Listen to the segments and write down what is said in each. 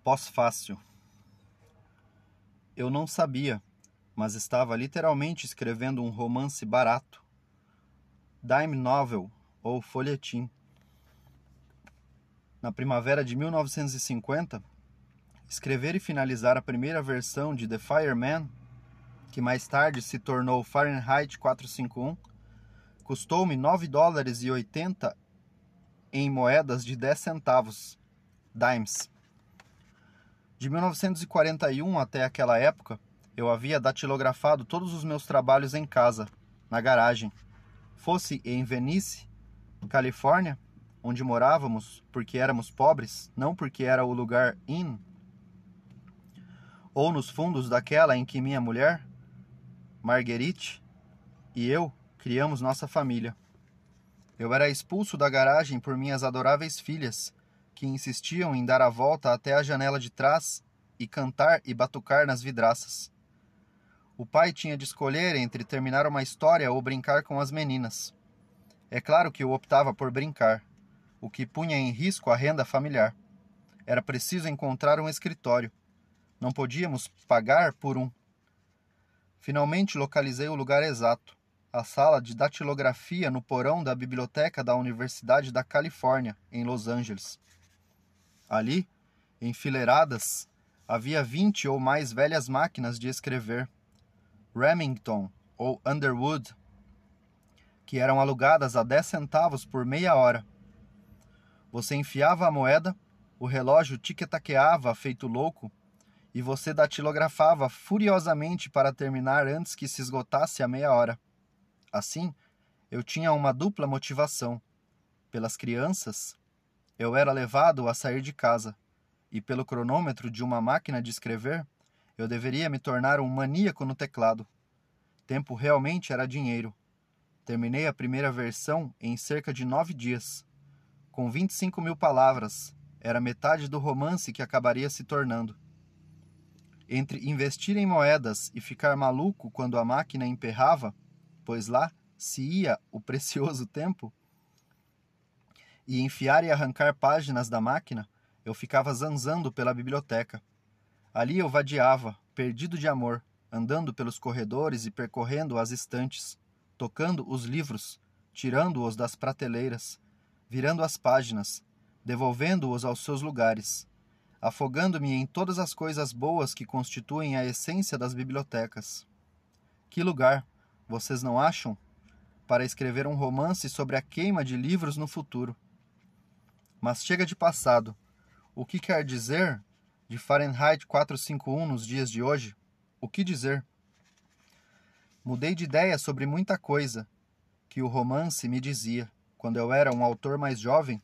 Pós-fácil. Eu não sabia, mas estava literalmente escrevendo um romance barato, dime novel ou folhetim. Na primavera de 1950, escrever e finalizar a primeira versão de The Fireman, que mais tarde se tornou Fahrenheit 451, custou-me $9,80 em moedas de 10 centavos, dimes. De 1941 até aquela época, eu havia datilografado todos os meus trabalhos em casa, na garagem. Fosse em Venice, Califórnia, onde morávamos porque éramos pobres, não porque era o lugar in, ou nos fundos daquela em que minha mulher, Marguerite, e eu criamos nossa família. Eu era expulso da garagem por minhas adoráveis filhas, que insistiam em dar a volta até a janela de trás e cantar e batucar nas vidraças. O pai tinha de escolher entre terminar uma história ou brincar com as meninas. É claro que eu optava por brincar, o que punha em risco a renda familiar. Era preciso encontrar um escritório. Não podíamos pagar por um. Finalmente localizei o lugar exato, a sala de datilografia no porão da biblioteca da Universidade da Califórnia, em Los Angeles. Ali, enfileiradas, havia 20 ou mais velhas máquinas de escrever, Remington ou Underwood, que eram alugadas a 10 centavos por meia hora. Você enfiava a moeda, o relógio tic-taqueava feito louco, e você datilografava furiosamente para terminar antes que se esgotasse a meia hora. Assim, eu tinha uma dupla motivação. Pelas crianças, eu era levado a sair de casa, e pelo cronômetro de uma máquina de escrever, eu deveria me tornar um maníaco no teclado. Tempo realmente era dinheiro. Terminei a primeira versão em cerca de 9 dias. Com 25.000 palavras, era metade do romance que acabaria se tornando. Entre investir em moedas e ficar maluco quando a máquina emperrava, pois lá se ia o precioso tempo, e enfiar e arrancar páginas da máquina, eu ficava zanzando pela biblioteca. Ali eu vadiava, perdido de amor, andando pelos corredores e percorrendo as estantes, tocando os livros, tirando-os das prateleiras, virando as páginas, devolvendo-os aos seus lugares, afogando-me em todas as coisas boas que constituem a essência das bibliotecas. Que lugar, vocês não acham, para escrever um romance sobre a queima de livros no futuro? Mas chega de passado. O que quer dizer de Fahrenheit 451 nos dias de hoje? O que dizer? Mudei de ideia sobre muita coisa que o romance me dizia quando eu era um autor mais jovem.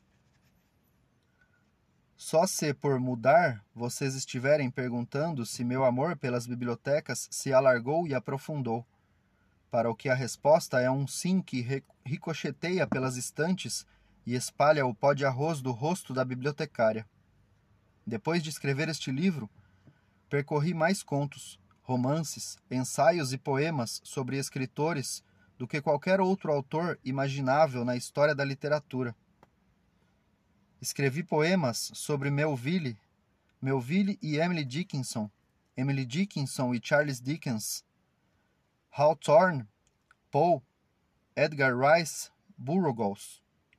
Só se por mudar vocês estiverem perguntando se meu amor pelas bibliotecas se alargou e aprofundou, para o que a resposta é um sim que ricocheteia pelas estantes e espalha o pó de arroz do rosto da bibliotecária. Depois de escrever este livro, percorri mais contos, romances, ensaios e poemas sobre escritores do que qualquer outro autor imaginável na história da literatura. Escrevi poemas sobre Melville e Emily Dickinson e Charles Dickens, Hawthorne, Poe, Edgar Rice Burroughs.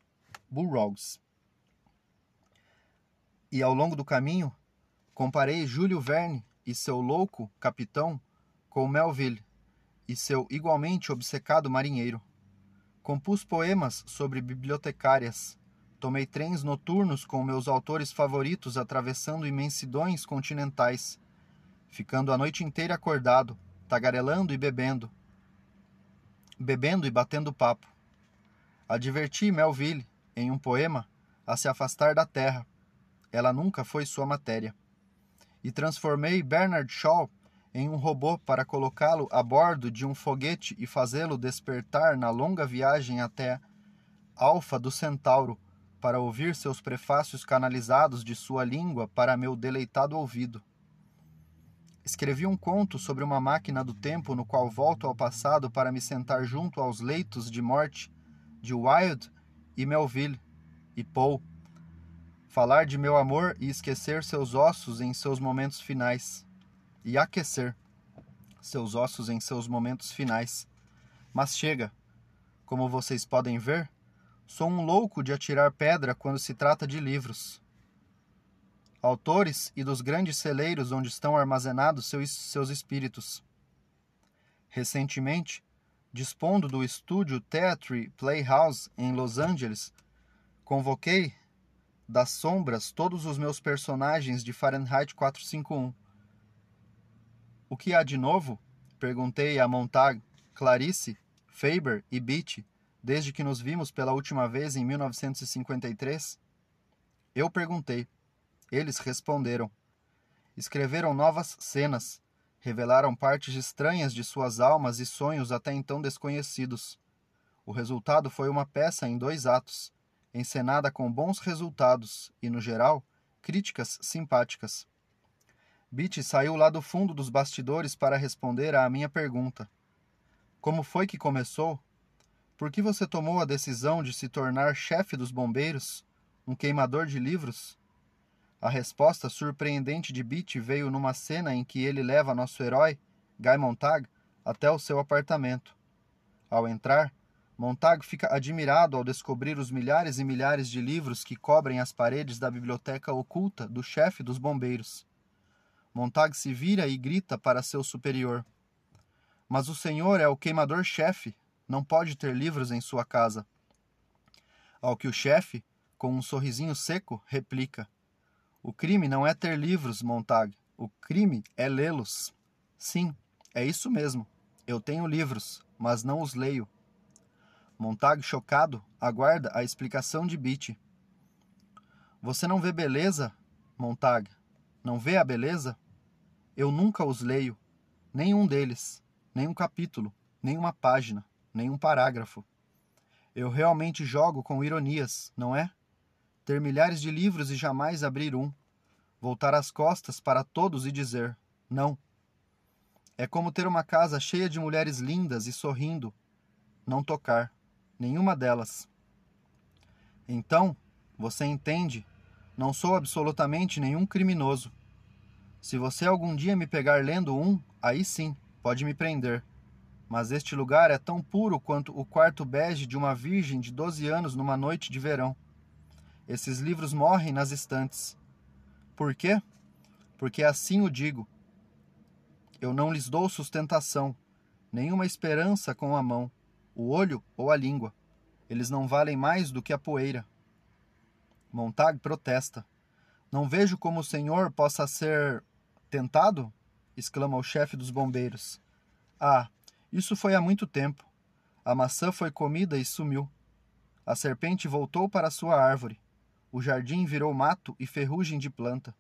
E ao longo do caminho, comparei Júlio Verne e seu louco capitão com Melville e seu igualmente obcecado marinheiro. Compus poemas sobre bibliotecárias. Tomei trens noturnos com meus autores favoritos atravessando imensidões continentais, ficando a noite inteira acordado, tagarelando e bebendo e batendo papo. Adverti Melville, em um poema, a se afastar da terra. Ela nunca foi sua matéria. E transformei Bernard Shaw em um robô para colocá-lo a bordo de um foguete e fazê-lo despertar na longa viagem até Alfa do Centauro para ouvir seus prefácios canalizados de sua língua para meu deleitado ouvido. Escrevi um conto sobre uma máquina do tempo no qual volto ao passado para me sentar junto aos leitos de morte de Wilde e Melville e Poe. Falar de meu amor e esquecer seus ossos em seus momentos finais. E aquecer seus ossos em seus momentos finais. Mas chega, como vocês podem ver, sou um louco de atirar pedra quando se trata de livros. Autores e dos grandes celeiros onde estão armazenados seus espíritos. Recentemente, dispondo do estúdio Theatre Playhouse em Los Angeles, convoquei das sombras todos os meus personagens de Fahrenheit 451. O que há de novo? Perguntei a Montag, Clarice, Faber e Beatty, desde que nos vimos pela última vez em 1953. Eu perguntei. Eles responderam. Escreveram novas cenas, revelaram partes estranhas de suas almas e sonhos até então desconhecidos. O resultado foi uma peça em 2 atos, encenada com bons resultados e, no geral, críticas simpáticas. Beatty saiu lá do fundo dos bastidores para responder à minha pergunta. Como foi que começou? Por que você tomou a decisão de se tornar chefe dos bombeiros, um queimador de livros? A resposta surpreendente de Beatty veio numa cena em que ele leva nosso herói, Guy Montag, até o seu apartamento. Ao entrar, Montag fica admirado ao descobrir os milhares e milhares de livros que cobrem as paredes da biblioteca oculta do chefe dos bombeiros. Montag se vira e grita para seu superior. Mas o senhor é o queimador-chefe, não pode ter livros em sua casa. Ao que o chefe, com um sorrisinho seco, replica. O crime não é ter livros, Montag. O crime é lê-los. Sim, é isso mesmo. Eu tenho livros, mas não os leio. Montag, chocado, aguarda a explicação de Beatty. Você não vê beleza, Montag? Não vê a beleza? Eu nunca os leio. Nenhum deles. Nem um capítulo. Nem uma página. Nem um parágrafo. Eu realmente jogo com ironias, não é? Ter milhares de livros e jamais abrir um. Voltar as costas para todos e dizer, não. É como ter uma casa cheia de mulheres lindas e sorrindo. Não tocar. Nenhuma delas. Então, você entende, não sou absolutamente nenhum criminoso. Se você algum dia me pegar lendo um, aí sim, pode me prender. Mas este lugar é tão puro quanto o quarto bege de uma virgem de 12 anos numa noite de verão. Esses livros morrem nas estantes. Por quê? Porque assim o digo. Eu não lhes dou sustentação, nenhuma esperança com a mão, o olho ou a língua. Eles não valem mais do que a poeira. Montag protesta. Não vejo como o senhor possa ser tentado? Exclama o chefe dos bombeiros. Ah, isso foi há muito tempo. A maçã foi comida e sumiu. A serpente voltou para sua árvore. O jardim virou mato e ferrugem de planta.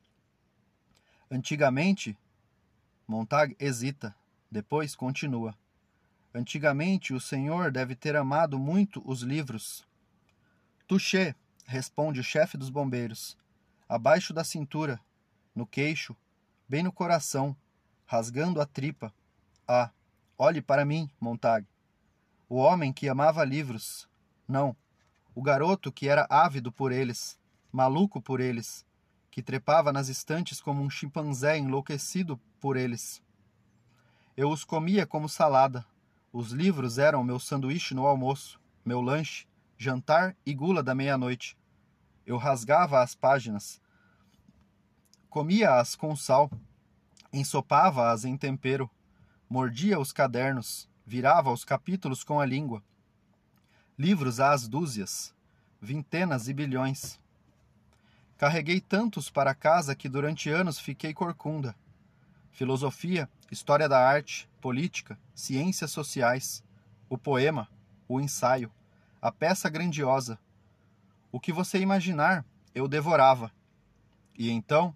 Antigamente, Montag hesita, depois continua. Antigamente o senhor deve ter amado muito os livros. Touché, responde o chefe dos bombeiros. Abaixo da cintura, no queixo, bem no coração, rasgando a tripa. Ah, olhe para mim, Montag. O homem que amava livros. Não, o garoto que era ávido por eles, maluco por eles, que trepava nas estantes como um chimpanzé enlouquecido por eles. Eu os comia como salada. Os livros eram meu sanduíche no almoço, meu lanche, jantar e gula da meia-noite. Eu rasgava as páginas, comia-as com sal, ensopava-as em tempero, mordia os cadernos, virava os capítulos com a língua. Livros às dúzias, vintenas e bilhões. Carreguei tantos para casa que durante anos fiquei corcunda. Filosofia, história da arte, política, ciências sociais, o poema, o ensaio, a peça grandiosa. O que você imaginar, eu devorava. E então,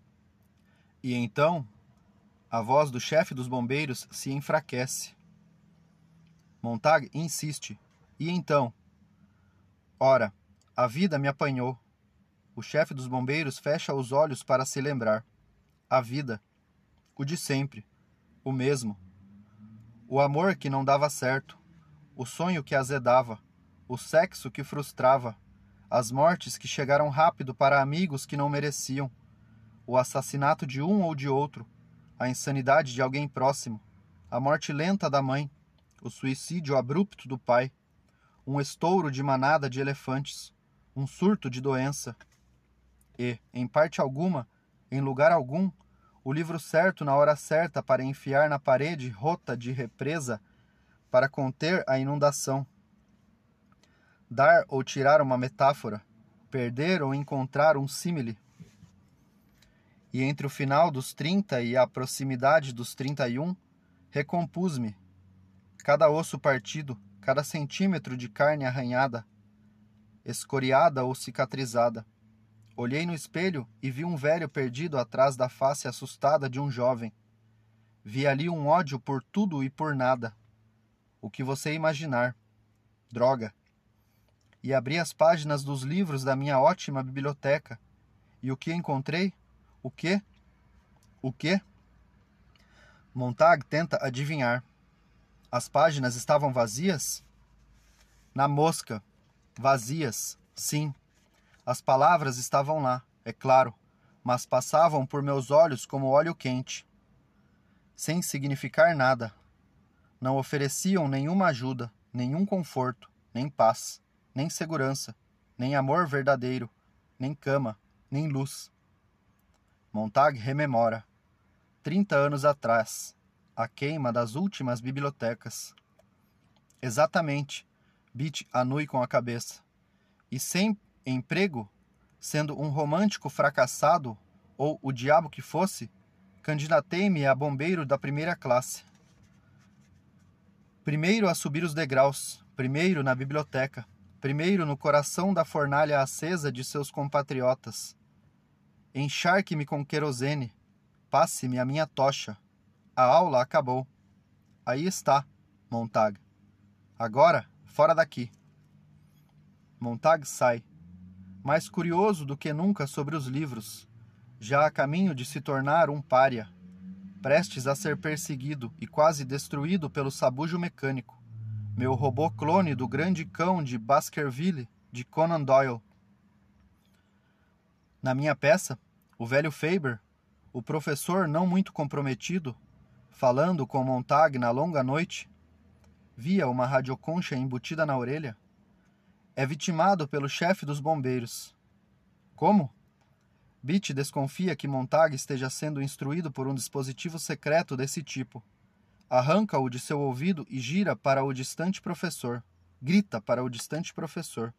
a voz do chefe dos bombeiros se enfraquece. Montag insiste. E então? Ora, a vida me apanhou. O chefe dos bombeiros fecha os olhos para se lembrar. A vida. O de sempre. O mesmo. O amor que não dava certo. O sonho que azedava. O sexo que frustrava. as mortes que chegaram rápido para amigos que não mereciam, o assassinato de um ou de outro, a insanidade de alguém próximo, a morte lenta da mãe, o suicídio abrupto do pai, um estouro de manada de elefantes, um surto de doença. E, em parte alguma, em lugar algum, o livro certo na hora certa para enfiar na parede rota de represa para conter a inundação. Dar ou tirar uma metáfora, perder ou encontrar um símile. E entre o final dos 30 e a proximidade dos 31, recompus-me. Cada osso partido, cada centímetro de carne arranhada, escoriada ou cicatrizada. Olhei no espelho e vi um velho perdido atrás da face assustada de um jovem. Vi ali um ódio por tudo e por nada. O que você imaginar. Droga. E abri as páginas dos livros da minha ótima biblioteca. E o que encontrei? O quê? O quê? Montag tenta adivinhar. As páginas estavam vazias? Na mosca. Vazias, sim. As palavras estavam lá, é claro, mas passavam por meus olhos como óleo quente. Sem significar nada. Não ofereciam nenhuma ajuda, nenhum conforto, nem paz, nem segurança, nem amor verdadeiro, nem cama, nem luz. Montag rememora. 30 anos atrás, a queima das últimas bibliotecas. Exatamente, Beach anui com a cabeça. E sem emprego, sendo um romântico fracassado, ou o diabo que fosse, candidatei-me a bombeiro da primeira classe. Primeiro a subir os degraus, primeiro na biblioteca, primeiro no coração da fornalha acesa de seus compatriotas. Encharque-me com querosene, passe-me a minha tocha. A aula acabou. Aí está, Montag. Agora, fora daqui. Montag sai, mais curioso do que nunca sobre os livros, já a caminho de se tornar um pária, prestes a ser perseguido e quase destruído pelo sabujo mecânico, meu robô clone do grande cão de Baskerville, de Conan Doyle. Na minha peça, o velho Faber, o professor não muito comprometido, falando com Montag na longa noite, via uma radioconcha embutida na orelha, é vitimado pelo chefe dos bombeiros. Como? Beach desconfia que Montag esteja sendo instruído por um dispositivo secreto desse tipo. Arranca-o de seu ouvido e gira para o distante professor. Grita para o distante professor.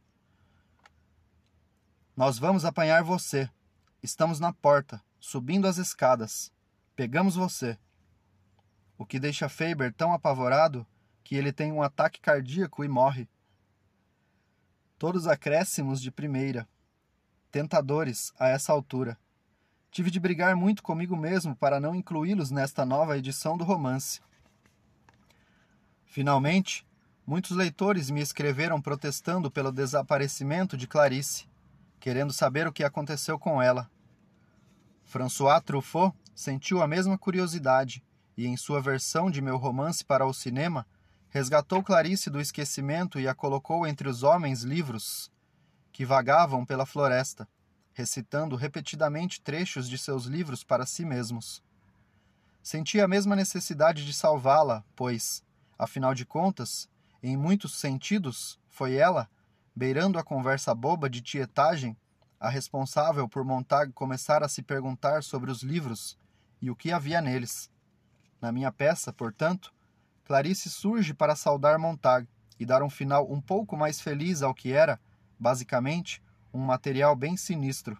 Nós vamos apanhar você. Estamos na porta, subindo as escadas. Pegamos você. O que deixa Faber tão apavorado que ele tem um ataque cardíaco e morre. Todos acréscimos de primeira. Tentadores, a essa altura. Tive de brigar muito comigo mesmo para não incluí-los nesta nova edição do romance. Finalmente, muitos leitores me escreveram protestando pelo desaparecimento de Clarice, querendo saber o que aconteceu com ela. François Truffaut sentiu a mesma curiosidade e, em sua versão de meu romance para o cinema, resgatou Clarice do esquecimento e a colocou entre os homens livros que vagavam pela floresta, recitando repetidamente trechos de seus livros para si mesmos. Senti a mesma necessidade de salvá-la, pois, afinal de contas, em muitos sentidos, foi ela, beirando a conversa boba de tietagem, a responsável por Montag começar a se perguntar sobre os livros e o que havia neles. Na minha peça, portanto, Clarice surge para saudar Montag e dar um final um pouco mais feliz ao que era, basicamente, um material bem sinistro.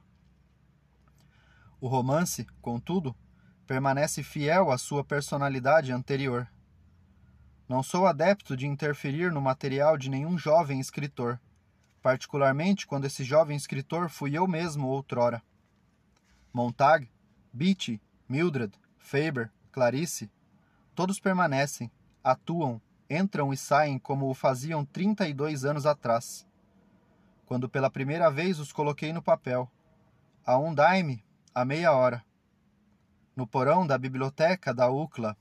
O romance, contudo, permanece fiel à sua personalidade anterior. Não sou adepto de interferir no material de nenhum jovem escritor, particularmente quando esse jovem escritor fui eu mesmo outrora. Montag, Beatty, Mildred, Faber, Clarice, todos permanecem, atuam, entram e saem como o faziam 32 anos atrás, quando pela primeira vez os coloquei no papel, a um dime, a meia hora, no porão da biblioteca da UCLA.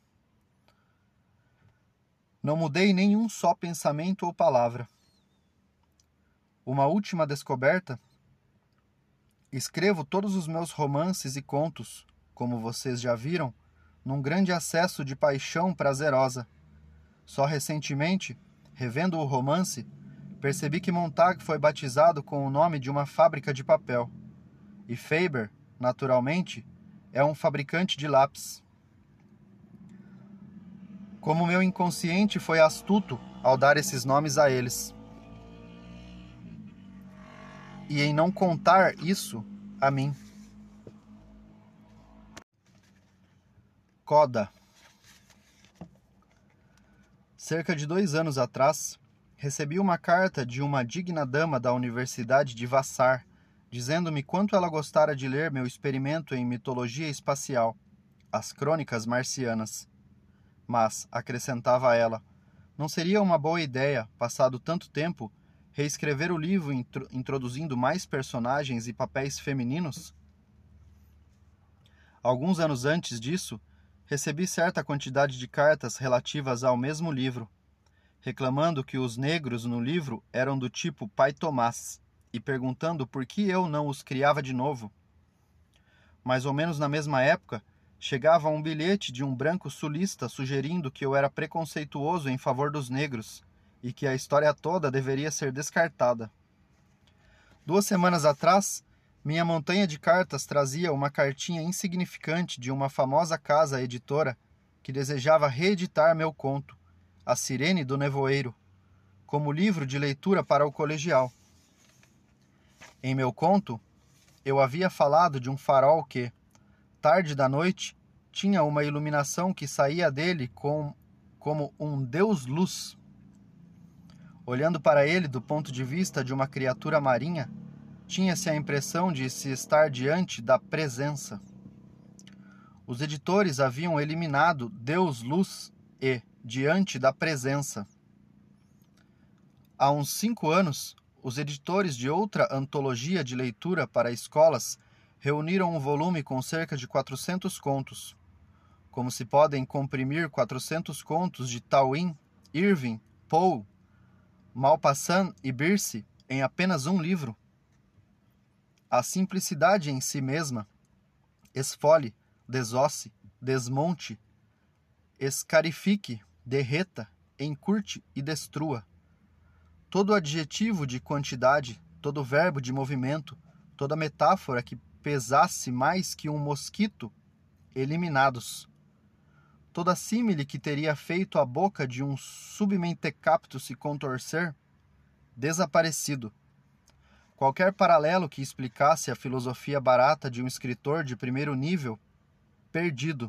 Não mudei nenhum só pensamento ou palavra. Uma última descoberta? Escrevo todos os meus romances e contos, como vocês já viram, num grande acesso de paixão prazerosa. Só recentemente, revendo o romance, percebi que Montag foi batizado com o nome de uma fábrica de papel. E Faber, naturalmente, é um fabricante de lápis. Como meu inconsciente foi astuto ao dar esses nomes a eles. E em não contar isso a mim. Coda. Cerca de 2 anos atrás, recebi uma carta de uma digna dama da Universidade de Vassar, dizendo-me quanto ela gostara de ler meu experimento em mitologia espacial, as Crônicas Marcianas. Mas, acrescentava ela, não seria uma boa ideia, passado tanto tempo, reescrever o livro introduzindo mais personagens e papéis femininos? Alguns anos antes disso, recebi certa quantidade de cartas relativas ao mesmo livro, reclamando que os negros no livro eram do tipo Pai Tomás e perguntando por que eu não os criava de novo. Mais ou menos na mesma época, chegava um bilhete de um branco sulista sugerindo que eu era preconceituoso em favor dos negros e que a história toda deveria ser descartada. 2 semanas atrás, minha montanha de cartas trazia uma cartinha insignificante de uma famosa casa editora que desejava reeditar meu conto, A Sirene do Nevoeiro, como livro de leitura para o colegial. Em meu conto, eu havia falado de um farol que, tarde da noite, tinha uma iluminação que saía dele como um deus-luz. Olhando para ele do ponto de vista de uma criatura marinha, tinha-se a impressão de se estar diante da presença. Os editores haviam eliminado Deus-luz e diante da presença. Há uns 5 anos, os editores de outra antologia de leitura para escolas reuniram um volume com cerca de 400 contos. Como se podem comprimir 400 contos de Twain, Irving, Poe, Maupassant e Birse em apenas um livro? A simplicidade em si mesma, esfole, desosse, desmonte, escarifique, derreta, encurte e destrua. Todo adjetivo de quantidade, todo verbo de movimento, toda metáfora que pesasse mais que um mosquito, eliminados. Toda símile que teria feito a boca de um submentecapto se contorcer, desaparecido. Qualquer paralelo que explicasse a filosofia barata de um escritor de primeiro nível, perdido.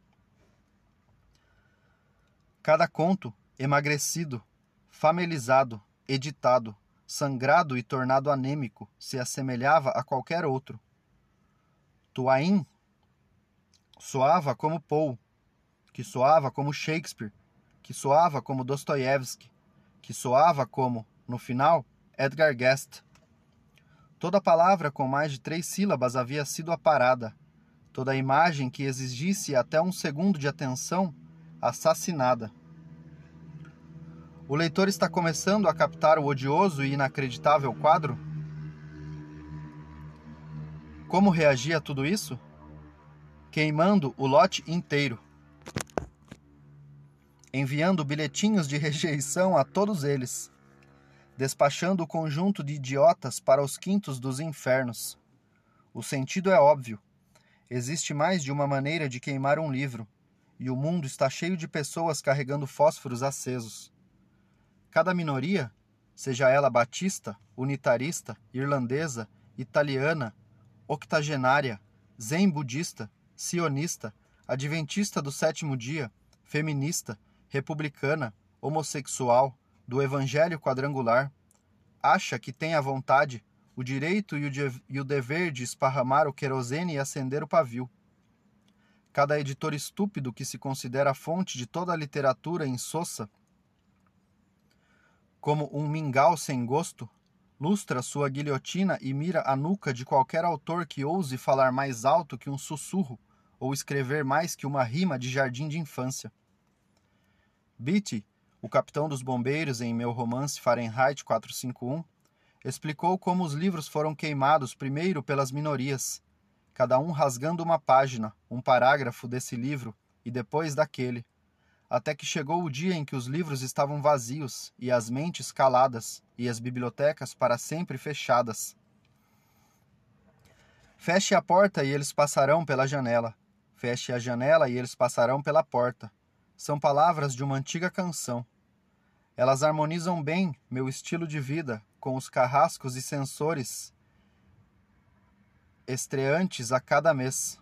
Cada conto, emagrecido, famelizado, editado, sangrado e tornado anêmico, se assemelhava a qualquer outro. Twain soava como Poe, que soava como Shakespeare, que soava como Dostoiévski, que soava como, no final, Edgar Guest. Toda palavra com mais de 3 sílabas havia sido aparada, toda imagem que exigisse até 1 segundo de atenção, assassinada. O leitor está começando a captar o odioso e inacreditável quadro? Como reagir a tudo isso? Queimando o lote inteiro. Enviando bilhetinhos de rejeição a todos eles. Despachando o conjunto de idiotas para os quintos dos infernos. O sentido é óbvio. Existe mais de uma maneira de queimar um livro, e o mundo está cheio de pessoas carregando fósforos acesos. Cada minoria, seja ela batista, unitarista, irlandesa, italiana, octogenária, zen budista, sionista, adventista do 7º dia, feminista, republicana, homossexual, do evangelho quadrangular, acha que tem a vontade, o direito e o dever de esparramar o querosene e acender o pavio. Cada editor estúpido que se considera a fonte de toda a literatura insossa, como um mingau sem gosto, lustra sua guilhotina e mira a nuca de qualquer autor que ouse falar mais alto que um sussurro ou escrever mais que uma rima de jardim de infância. Beatty, o capitão dos bombeiros em meu romance Fahrenheit 451, Explicou como os livros foram queimados primeiro pelas minorias, cada um rasgando uma página, um parágrafo desse livro e depois daquele, até que chegou o dia em que os livros estavam vazios e as mentes caladas e as bibliotecas para sempre fechadas. Feche a porta e eles passarão pela janela. Feche a janela e eles passarão pela porta. São palavras de uma antiga canção. Elas harmonizam bem meu estilo de vida com os carrascos e sensores estreantes a cada mês.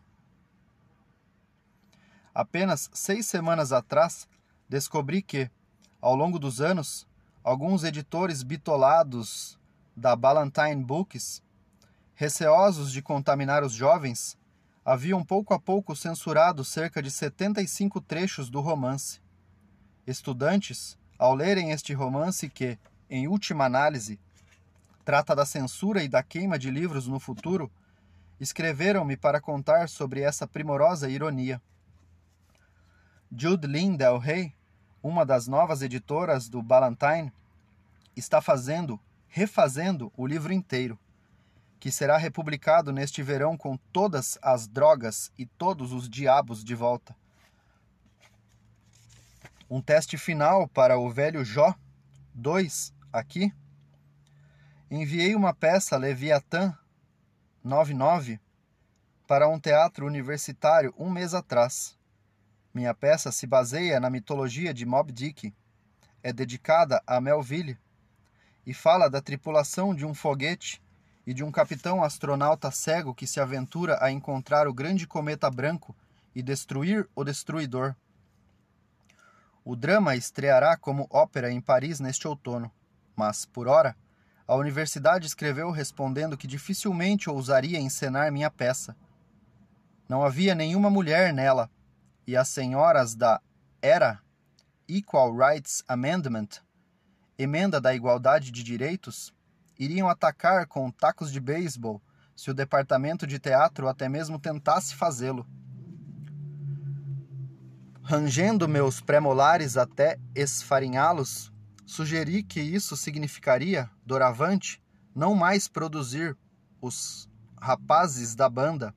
Apenas 6 semanas atrás, descobri que, ao longo dos anos, alguns editores bitolados da Ballantine Books, receosos de contaminar os jovens, haviam pouco a pouco censurado cerca de 75 trechos do romance. Estudantes, ao lerem este romance que, em última análise, trata da censura e da queima de livros no futuro, escreveram-me para contar sobre essa primorosa ironia. Jude Lynn Del Rey, uma das novas editoras do Ballantine, está refazendo o livro inteiro, que será republicado neste verão com todas as drogas e todos os diabos de volta. Um teste final para o velho Jó 2, aqui. Enviei uma peça Leviatã 99 para um teatro universitário 1 mês atrás. Minha peça se baseia na mitologia de Moby Dick, é dedicada a Melville e fala da tripulação de um foguete e de um capitão astronauta cego que se aventura a encontrar o grande cometa branco e destruir o destruidor. O drama estreará como ópera em Paris neste outono, mas, por ora, a universidade escreveu respondendo que dificilmente ousaria encenar minha peça. Não havia nenhuma mulher nela, e as senhoras da ERA, Equal Rights Amendment, Emenda da Igualdade de Direitos, iriam atacar com tacos de beisebol se o departamento de teatro até mesmo tentasse fazê-lo. Rangendo meus premolares até esfarinhá-los, sugeri que isso significaria, doravante, não mais produzir os rapazes da banda,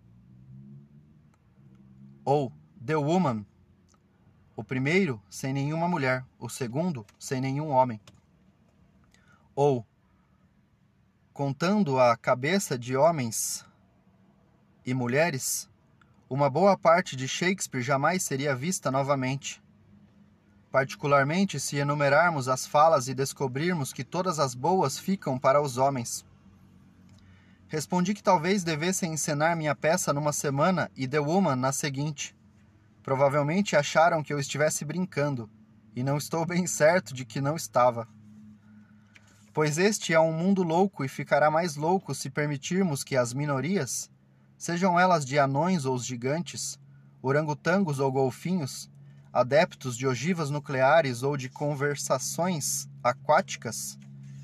ou The Woman, o primeiro sem nenhuma mulher, o segundo sem nenhum homem. Ou, contando a cabeça de homens e mulheres, uma boa parte de Shakespeare jamais seria vista novamente. Particularmente se enumerarmos as falas e descobrirmos que todas as boas ficam para os homens. Respondi que talvez devesse encenar minha peça numa semana e The Woman na seguinte. Provavelmente acharam que eu estivesse brincando, e não estou bem certo de que não estava. Pois este é um mundo louco e ficará mais louco se permitirmos que as minorias, sejam elas de anões ou gigantes, orangotangos ou golfinhos, adeptos de ogivas nucleares ou de conversações aquáticas,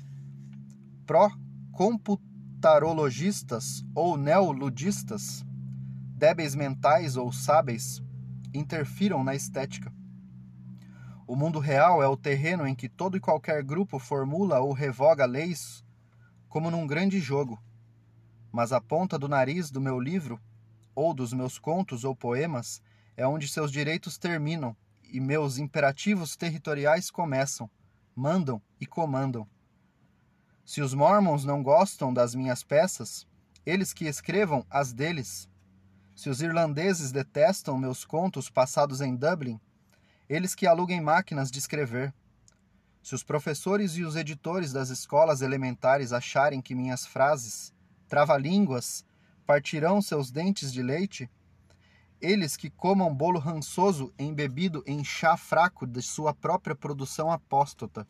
pró-computarologistas ou neoludistas, débeis mentais ou sábeis, interfiram na estética. O mundo real é o terreno em que todo e qualquer grupo formula ou revoga leis como num grande jogo. Mas a ponta do nariz do meu livro, ou dos meus contos ou poemas, é onde seus direitos terminam e meus imperativos territoriais começam, mandam e comandam. Se os Mormons não gostam das minhas peças, eles que escrevam as deles. Se os irlandeses detestam meus contos passados em Dublin, eles que aluguem máquinas de escrever. Se os professores e os editores das escolas elementares acharem que minhas frases, trava-línguas, partirão seus dentes de leite, eles que comam bolo rançoso embebido em chá fraco de sua própria produção apóstata.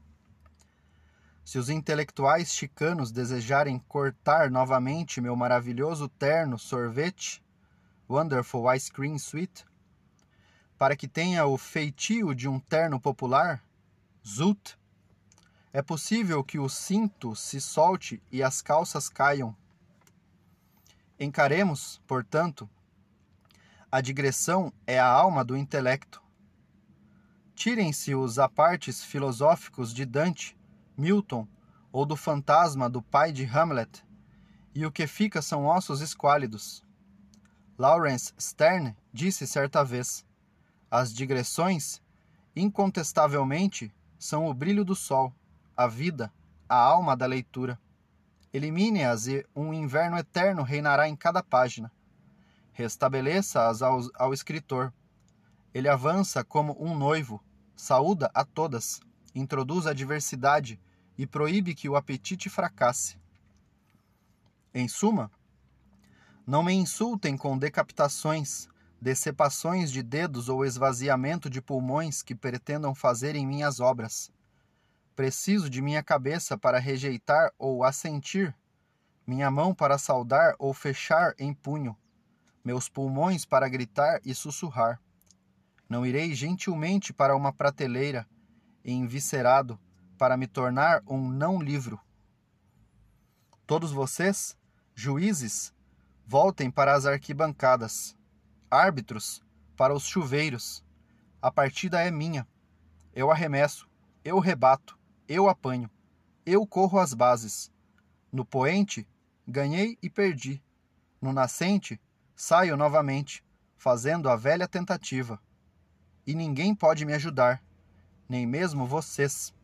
Se os intelectuais chicanos desejarem cortar novamente meu maravilhoso terno sorvete, Wonderful Ice Cream Sweet, para que tenha o feitio de um terno popular, Zoot, é possível que o cinto se solte e as calças caiam. Encaremos, portanto, a digressão é a alma do intelecto. Tirem-se os apartes filosóficos de Dante, Milton ou do fantasma do pai de Hamlet, e o que fica são ossos esquálidos. Laurence Sterne disse certa vez: as digressões, incontestavelmente, são o brilho do sol, a vida, a alma da leitura. Elimine-as e um inverno eterno reinará em cada página. Restabeleça-as ao escritor. Ele avança como um noivo, saúda a todas, introduz a diversidade e proíbe que o apetite fracasse. Em suma, não me insultem com decapitações, decepações de dedos ou esvaziamento de pulmões que pretendam fazer em minhas obras. Preciso de minha cabeça para rejeitar ou assentir, minha mão para saudar ou fechar em punho, meus pulmões para gritar e sussurrar. Não irei gentilmente para uma prateleira, enviscerado, para me tornar um não-livro. Todos vocês, juízes, voltem para as arquibancadas. Árbitros, para os chuveiros. A partida é minha. Eu arremesso, eu rebato, eu apanho, eu corro às bases. No poente, ganhei e perdi. No nascente, saio novamente, fazendo a velha tentativa. E ninguém pode me ajudar, nem mesmo vocês.